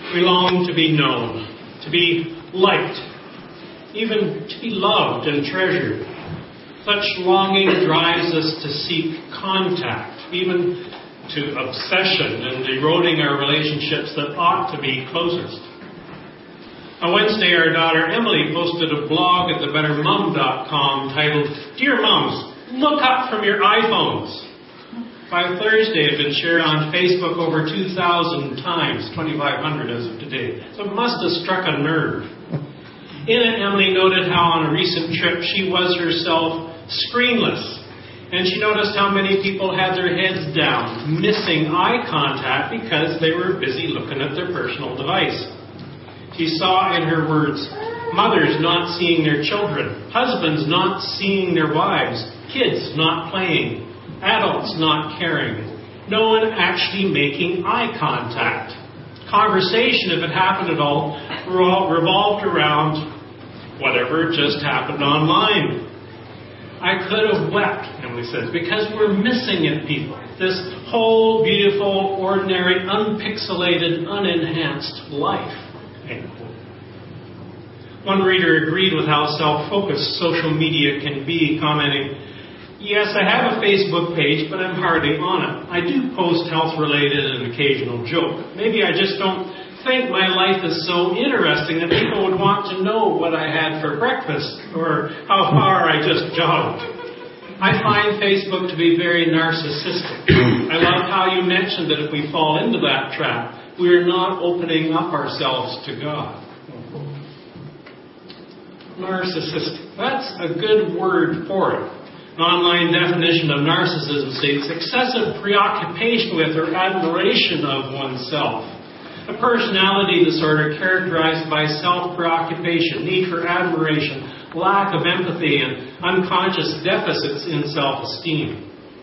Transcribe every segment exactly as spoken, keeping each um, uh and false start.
We long to be known, to be liked, even to be loved and treasured. Such longing drives us to seek contact, even to obsession and eroding our relationships that ought to be closest. On Wednesday, our daughter Emily posted a blog at the better mum dot com titled, "Dear Mums, look up from your iPhones." By Thursday, it had been shared on Facebook over two thousand times, twenty-five hundred as of today. So it must have struck a nerve. In it, Emily noted how on a recent trip she was herself screenless. And she noticed how many people had their heads down, missing eye contact because they were busy looking at their personal device. She saw, in her words, mothers not seeing their children, husbands not seeing their wives, kids not playing, adults not caring, no one actually making eye contact. Conversation, if it happened at all, revolved around whatever just happened online. I could have wept, Emily says, because we're missing it, people. This whole beautiful, ordinary, unpixelated, unenhanced life. One reader agreed with how self-focused social media can be, commenting, "Yes, I have a Facebook page, but I'm hardly on it. I do post health-related and occasional joke. Maybe I just don't think my life is so interesting that people would want to know what I had for breakfast or how far I just jogged. I find Facebook to be very narcissistic. I love how you mentioned that if we fall into that trap, we're not opening up ourselves to God." Narcissistic. That's a good word for it. An online definition of narcissism states excessive preoccupation with or admiration of oneself. A personality disorder characterized by self-preoccupation, need for admiration, lack of empathy, and unconscious deficits in self-esteem.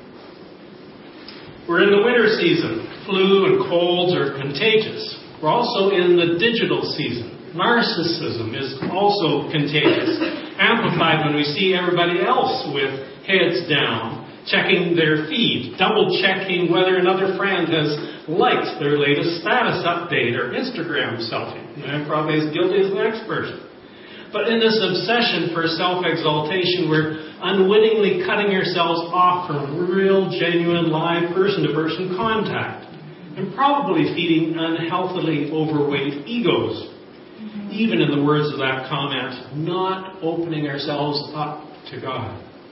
We're in the winter season. Flu and colds are contagious. We're also in the digital season. Narcissism is also contagious, amplified when we see everybody else with heads down, checking their feed, double-checking whether another friend has liked their latest status update or Instagram selfie. I'm probably as guilty as the next person. But in this obsession for self-exaltation, we're unwittingly cutting ourselves off from real, genuine, live, person-to-person contact, and probably feeding unhealthily overweight egos. Even in the words of that comment, not opening ourselves up to God.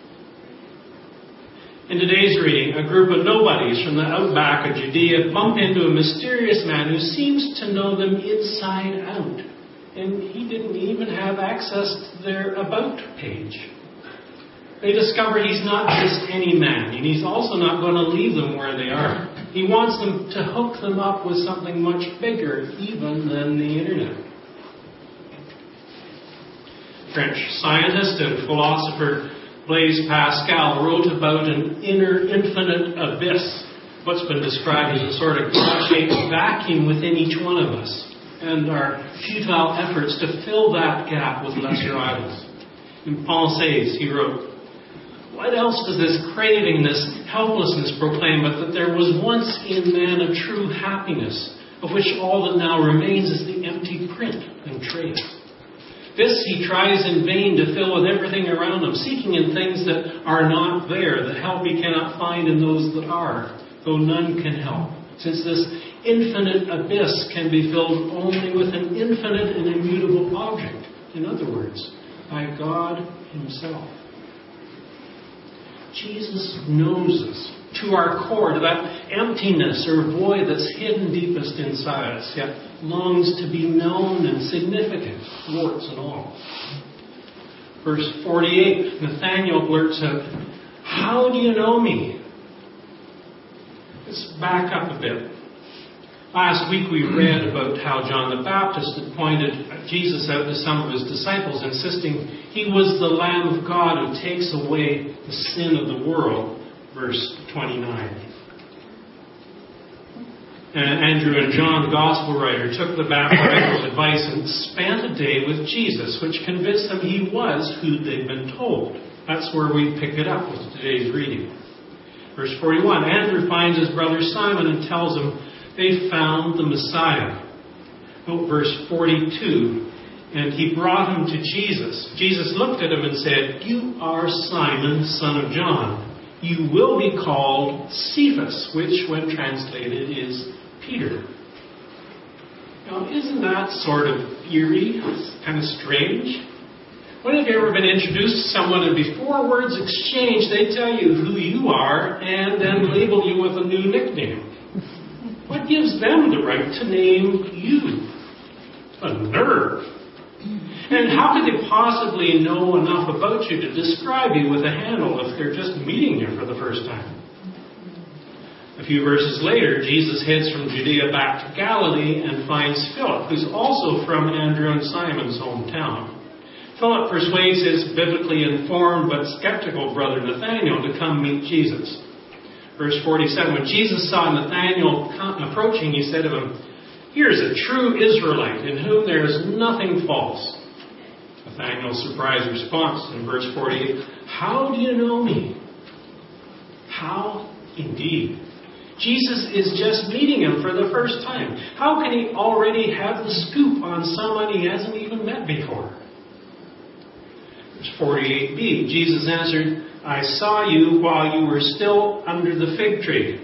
In today's reading, a group of nobodies from the outback of Judea bump into a mysterious man who seems to know them inside out. And he didn't even have access to their About page. They discover he's not just any man, and he's also not going to leave them where they are. He wants them to hook them up with something much bigger even than the internet. French scientist and philosopher Blaise Pascal wrote about an inner infinite abyss, what's been described as a sort of God-shaped vacuum within each one of us, and our futile efforts to fill that gap with lesser idols. In Pensées, he wrote, "What else does this craving, this helplessness proclaim but that there was once in man a true happiness, of which all that now remains is the empty print and trace? This he tries in vain to fill with everything around him, seeking in things that are not there, the help he cannot find in those that are, though none can help. Since this infinite abyss can be filled only with an infinite and immutable object. In other words, by God himself." Jesus knows us to our core, to that emptiness or void that's hidden deepest inside us, yet longs to be known and significant, warts and all. Verse forty-eight, Nathanael blurts out, "How do you know me?" Let's back up a bit. Last week we read about how John the Baptist had pointed Jesus out to some of his disciples, insisting he was the Lamb of God who takes away the sin of the world. Verse twenty-nine. And Andrew and John, the Gospel writer, took the Baptist's advice and spent a day with Jesus, which convinced them he was who they'd been told. That's where we pick it up with today's reading. Verse forty-one, Andrew finds his brother Simon and tells him they found the Messiah. Note verse forty-two. And he brought him to Jesus. Jesus looked at him and said, "You are Simon, son of John. You will be called Cephas," which, when translated, is Peter. Now, isn't that sort of eerie? It's kind of strange. When have you ever been introduced to someone and before words exchange, they tell you who you are and then label you with a new nickname? What gives them the right to name you? A nerve. And how could they possibly know enough about you to describe you with a handle if they're just meeting you for the first time? A few verses later, Jesus heads from Judea back to Galilee and finds Philip, who's also from Andrew and Simon's hometown. Philip persuades his biblically informed but skeptical brother Nathanael to come meet Jesus. Verse forty-seven, when Jesus saw Nathanael approaching, he said to him, "Here is a true Israelite in whom there is nothing false." Nathanael's surprised response in verse forty-eight, "How do you know me?" How indeed? Jesus is just meeting him for the first time. How can he already have the scoop on someone he hasn't even met before? Verse forty-eight b, Jesus answered, "I saw you while you were still under the fig tree,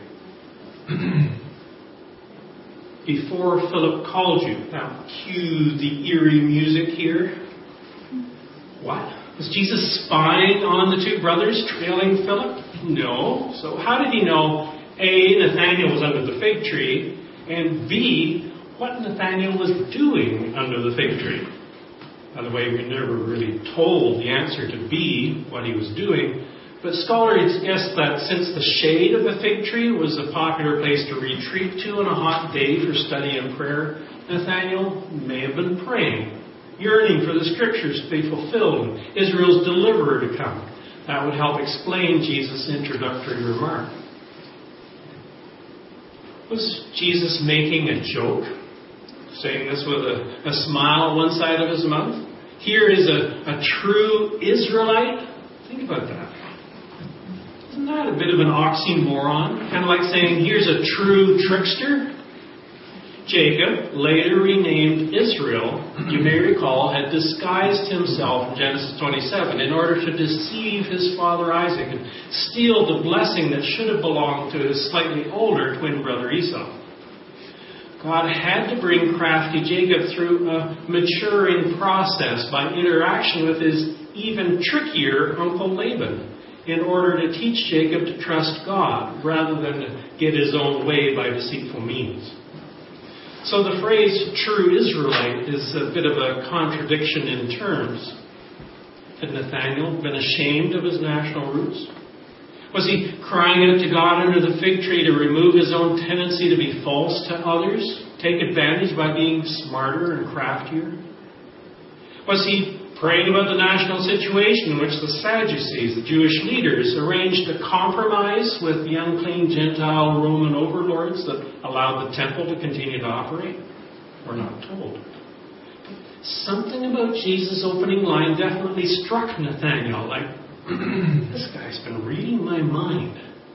before Philip called you." Now, cue the eerie music here. What? Was Jesus spying on the two brothers trailing Philip? No. So how did he know, A, Nathanael was under the fig tree, and B, what Nathanael was doing under the fig tree? By the way, we're never really told the answer to B, what he was doing, but scholars guess that since the shade of the fig tree was a popular place to retreat to on a hot day for study and prayer, Nathanael may have been praying, yearning for the scriptures to be fulfilled and Israel's deliverer to come. That would help explain Jesus' introductory remark. Was Jesus making a joke? Saying this with a, a smile on one side of his mouth? Here is a, a true Israelite? Think about that. Isn't that a bit of an oxymoron? Kind of like saying, here's a true trickster? Jacob, later renamed Israel, you may recall, had disguised himself in Genesis twenty-seven in order to deceive his father Isaac and steal the blessing that should have belonged to his slightly older twin brother Esau. God had to bring crafty Jacob through a maturing process by interaction with his even trickier uncle Laban in order to teach Jacob to trust God rather than to get his own way by deceitful means. So the phrase true Israelite is a bit of a contradiction in terms. Had Nathanael been ashamed of his national roots? Was he crying out to God under the fig tree to remove his own tendency to be false to others, take advantage by being smarter and craftier? Was he praying about the national situation in which the Sadducees, the Jewish leaders, arranged a compromise with the unclean Gentile Roman overlords that allowed the temple to continue to operate? We're not told. Something about Jesus' opening line definitely struck Nathanael, like, this guy's been reading my mind.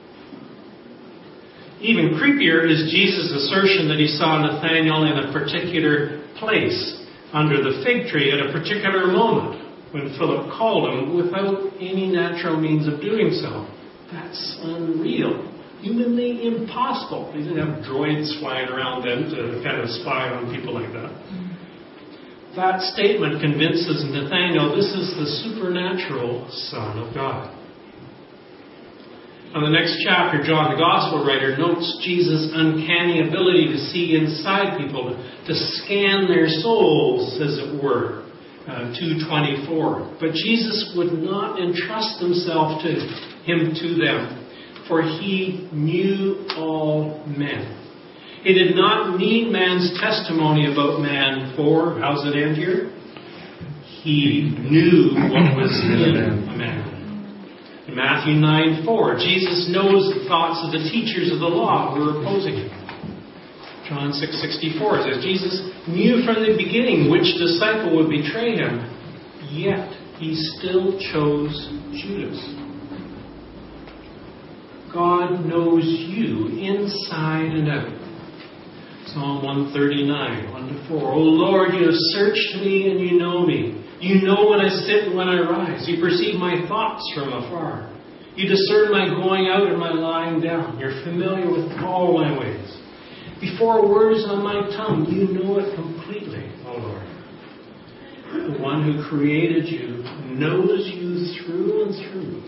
Even creepier is Jesus' assertion that he saw Nathanael in a particular place under the fig tree at a particular moment when Philip called him without any natural means of doing so. That's unreal. Humanly impossible. They didn't have droids flying around then to kind of spy on people like that. That statement convinces Nathanael this is the supernatural Son of God. In the next chapter, John, the Gospel writer, notes Jesus' uncanny ability to see inside people, to scan their souls, as it were. Uh, two twenty-four. But Jesus would not entrust himself to him to them, for he knew all men. He did not need man's testimony about man, for, how's it end here? He knew what was in a man. In Matthew nine four, Jesus knows the thoughts of the teachers of the law who are opposing him. John six sixty-four says, Jesus knew from the beginning which disciple would betray him, yet he still chose Judas. God knows you inside and out. Psalm one thirty-nine, one to four. O Lord, you have searched me and you know me. You know when I sit and when I rise. You perceive my thoughts from afar. You discern my going out and my lying down. You're familiar with all my ways. Before a word is on my tongue, you know it completely, O Lord. The one who created you knows you through and through.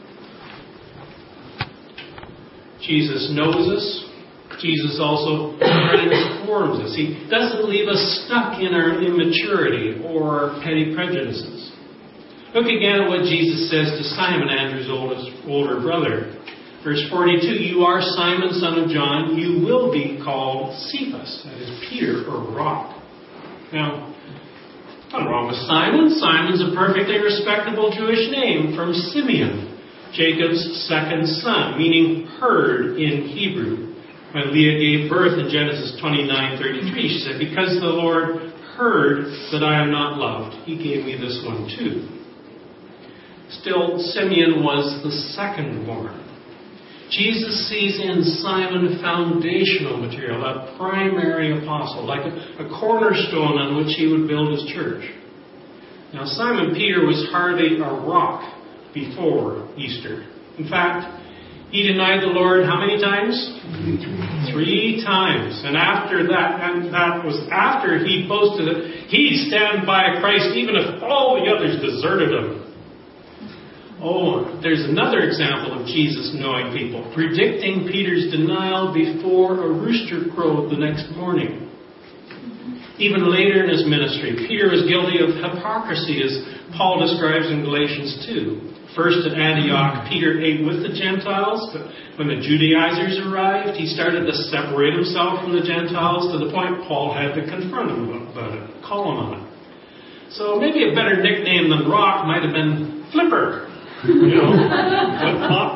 Jesus knows us. Jesus also transforms us. He doesn't leave us stuck in our immaturity or petty prejudices. Look again at what Jesus says to Simon, Andrew's oldest, older brother. Verse forty-two, you are Simon, son of John. You will be called Cephas. That is Peter, or rock. Now, nothing wrong with Simon. Simon's a perfectly respectable Jewish name from Simeon, Jacob's second son, meaning herd in Hebrew. When Leah gave birth in Genesis twenty-nine thirty-three, she said, because the Lord heard that I am not loved, he gave me this one too. Still, Simeon was the second born. Jesus sees in Simon foundational material, a primary apostle, like a, a cornerstone on which he would build his church. Now, Simon Peter was hardly a rock before Easter. In fact, he denied the Lord how many times? Three times. And after that, and that was after he boasted that he'd stand by Christ even if all the others deserted him. Oh, there's another example of Jesus knowing people, predicting Peter's denial before a rooster crowed the next morning. Even later in his ministry, Peter was guilty of hypocrisy, as Paul describes in Galatians two. First at Antioch, Peter ate with the Gentiles, but when the Judaizers arrived, he started to separate himself from the Gentiles to the point Paul had to confront him about it, call him on it. So maybe a better nickname than Rock might have been Flipper. You know, flip-flop.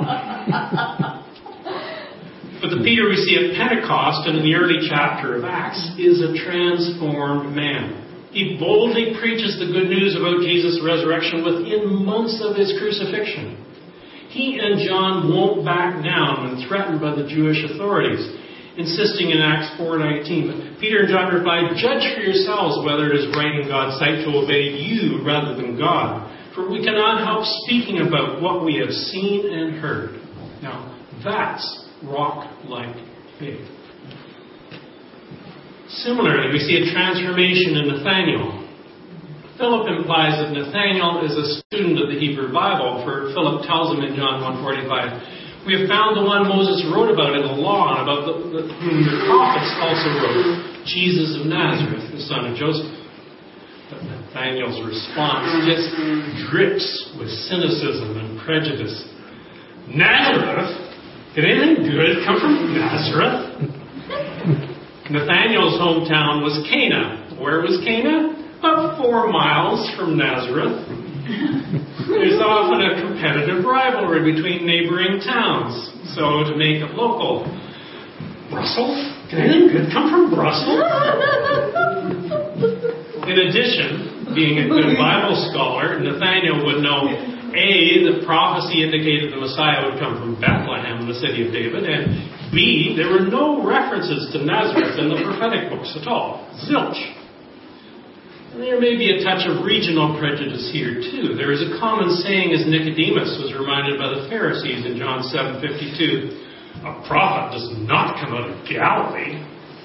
But the Peter we see at Pentecost and in the early chapter of Acts is a transformed man. He boldly preaches the good news about Jesus' resurrection within months of his crucifixion. He and John won't back down when threatened by the Jewish authorities, insisting in Acts four nineteen. But Peter and John replied, judge for yourselves whether it is right in God's sight to obey you rather than God. For we cannot help speaking about what we have seen and heard. Now, that's rock-like faith. Similarly, we see a transformation in Nathanael. Philip implies that Nathanael is a student of the Hebrew Bible, for Philip tells him in John one forty-five, we have found the one Moses wrote about in the law, and about the, the, whom the prophets also wrote, Jesus of Nazareth, the son of Joseph. But Nathanael's response just drips with cynicism and prejudice. Nazareth? Did anything good come from Nazareth? Nathanael's hometown was Cana. Where was Cana? About four miles from Nazareth. There's often a competitive rivalry between neighboring towns. So to make it local, Brussels? Did anything good come from Brussels? In addition, being a good Bible scholar, Nathanael would know, A, the prophecy indicated the Messiah would come from Bethlehem, the city of David, and B, there were no references to Nazareth in the prophetic books at all. Zilch. And there may be a touch of regional prejudice here, too. There is a common saying, as Nicodemus was reminded by the Pharisees in John seven fifty-two, a prophet does not come out of Galilee.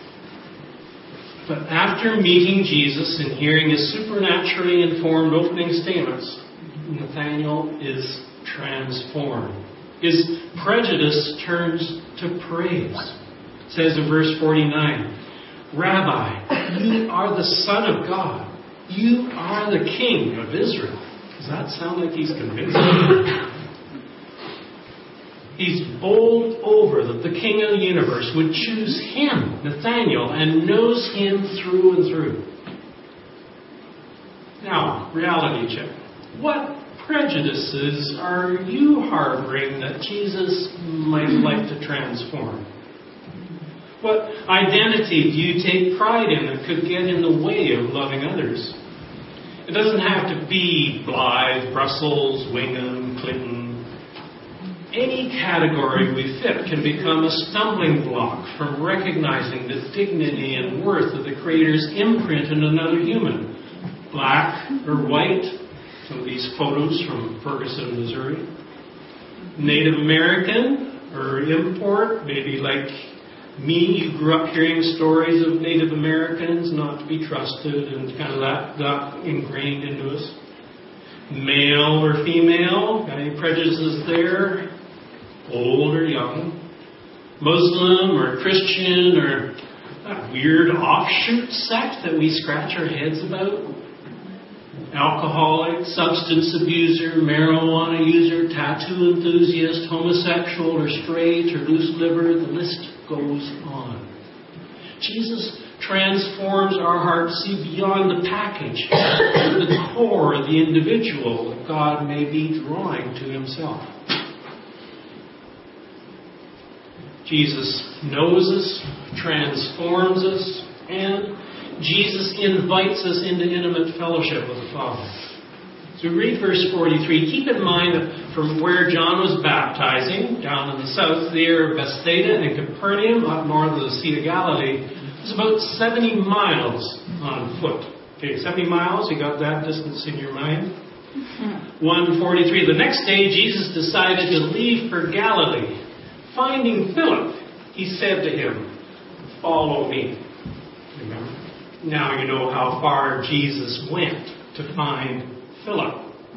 But after meeting Jesus and hearing his supernaturally informed opening statements, Nathanael is transformed. His prejudice turns to praise. It says in verse forty-nine, Rabbi, you are the Son of God. You are the King of Israel. Does that sound like he's convinced? He's bowled over that the King of the universe would choose him, Nathanael, and knows him through and through. Now, reality check. What prejudices are you harboring that Jesus might like to transform? What identity do you take pride in that could get in the way of loving others? It doesn't have to be Blythe, Brussels, Wingham, Clinton. Any category we fit can become a stumbling block from recognizing the dignity and worth of the Creator's imprint in another human. Black or white, some of these photos from Ferguson, Missouri. Native American or import, maybe like me, you grew up hearing stories of Native Americans not to be trusted and kind of that got ingrained into us. Male or female, got any prejudices there? Old or young, Muslim or Christian or that weird offshoot sect that we scratch our heads about, alcoholic, substance abuser, marijuana user, tattoo enthusiast, homosexual or straight or loose liver, the list goes on. Jesus transforms our hearts, see beyond the package, to the core of the individual that God may be drawing to himself. Jesus knows us, transforms us, and Jesus invites us into intimate fellowship with the Father. So we read verse forty-three. Keep in mind that from where John was baptizing, down in the south there of Bethsaida and Capernaum, up north of the Sea of Galilee, it was about seventy miles on foot. Okay, seventy miles, you got that distance in your mind? one forty-three. The next day, Jesus decided to leave for Galilee. Finding Philip, he said to him, "Follow me." Remember? Now you know how far Jesus went to find Philip.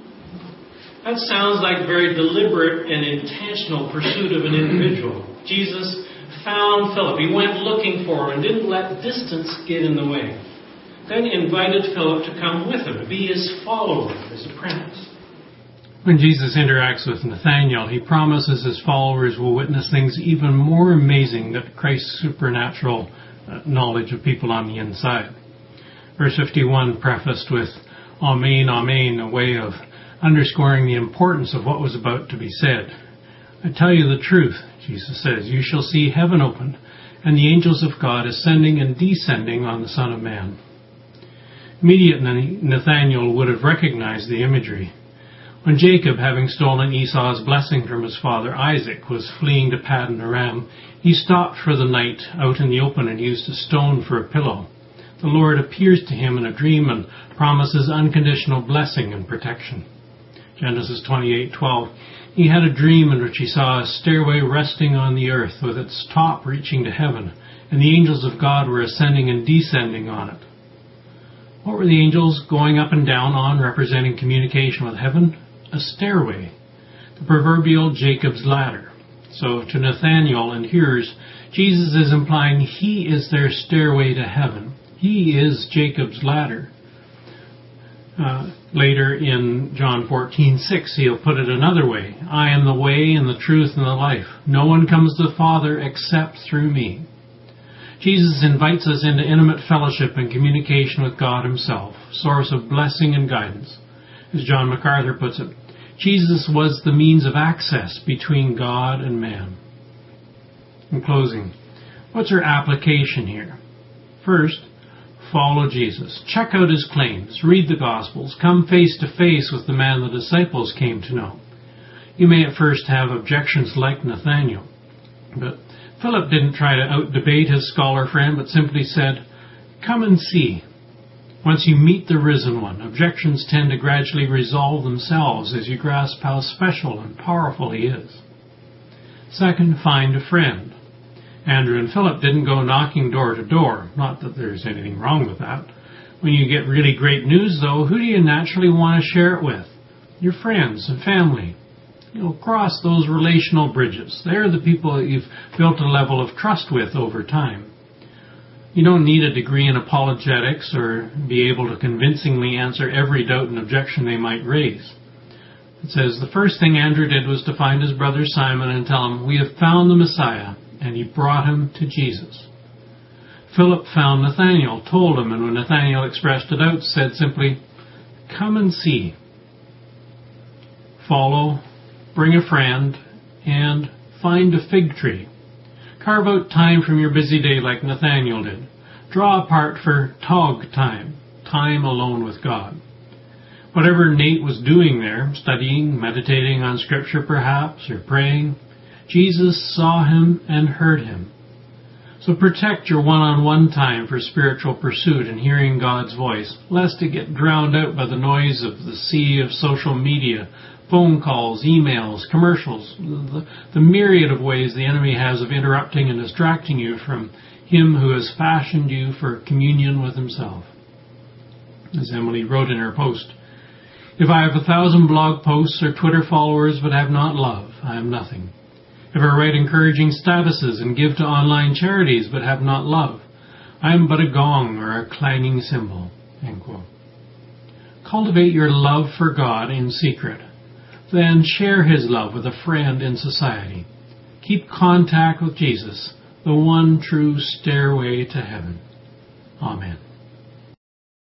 That sounds like very deliberate and intentional pursuit of an individual. Jesus found Philip. He went looking for him and didn't let distance get in the way. Then he invited Philip to come with him, to be his follower, his apprentice. When Jesus interacts with Nathanael, he promises his followers will witness things even more amazing than Christ's supernatural uh, knowledge of people on the inside. Verse fifty-one, prefaced with Amen, Amen, a way of underscoring the importance of what was about to be said. I tell you the truth, Jesus says, you shall see heaven opened, and the angels of God ascending and descending on the Son of Man. Immediately, Nathanael would have recognized the imagery. When Jacob, having stolen Esau's blessing from his father Isaac, was fleeing to Paddan Aram, he stopped for the night out in the open and used a stone for a pillow. The Lord appears to him in a dream and promises unconditional blessing and protection. Genesis twenty-eight twelve. He had a dream in which he saw a stairway resting on the earth with its top reaching to heaven, and the angels of God were ascending and descending on it. What were the angels going up and down on, representing communication with heaven? A stairway, the proverbial Jacob's ladder. So to Nathanael and hearers, Jesus is implying he is their stairway to heaven. He is Jacob's ladder. Uh, later in John fourteen six, he'll put it another way. I am the way and the truth and the life. No one comes to the Father except through me. Jesus invites us into intimate fellowship and communication with God himself, source of blessing and guidance. As John MacArthur puts it, Jesus was the means of access between God and man. In closing, what's our application here? First, follow Jesus. Check out his claims. Read the Gospels. Come face to face with the man the disciples came to know. You may at first have objections like Nathanael, but Philip didn't try to out-debate his scholar friend, but simply said, come and see. Once you meet the risen one, objections tend to gradually resolve themselves as you grasp how special and powerful he is. Second, find a friend. Andrew and Philip didn't go knocking door to door. Not that there's anything wrong with that. When you get really great news, though, who do you naturally want to share it with? Your friends and family. You know, cross those relational bridges. They're the people that you've built a level of trust with over time. You don't need a degree in apologetics or be able to convincingly answer every doubt and objection they might raise. It says, the first thing Andrew did was to find his brother Simon and tell him, we have found the Messiah, and he brought him to Jesus. Philip found Nathanael, told him, and when Nathanael expressed a doubt, said simply, come and see. Follow, bring a friend, and find a fig tree. Carve out time from your busy day like Nathanael did. Draw apart for tog time, time alone with God. Whatever Nate was doing there, studying, meditating on Scripture perhaps, or praying, Jesus saw him and heard him. So protect your one-on-one time for spiritual pursuit and hearing God's voice, lest it get drowned out by the noise of the sea of social media, phone calls, emails, commercials, the, the myriad of ways the enemy has of interrupting and distracting you from Him who has fashioned you for communion with Himself. As Emily wrote in her post, "If I have a thousand blog posts or Twitter followers but have not love, I am nothing. If I write encouraging statuses and give to online charities but have not love, I am but a gong or a clanging cymbal." End quote. Cultivate your love for God in secret. Then share His love with a friend in society. Keep contact with Jesus, the one true stairway to heaven. Amen.